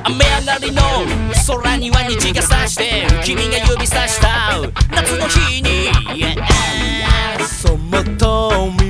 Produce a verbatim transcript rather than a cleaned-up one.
雨上がりの空には虹が差して君が指さした夏の日に、yeah、そっと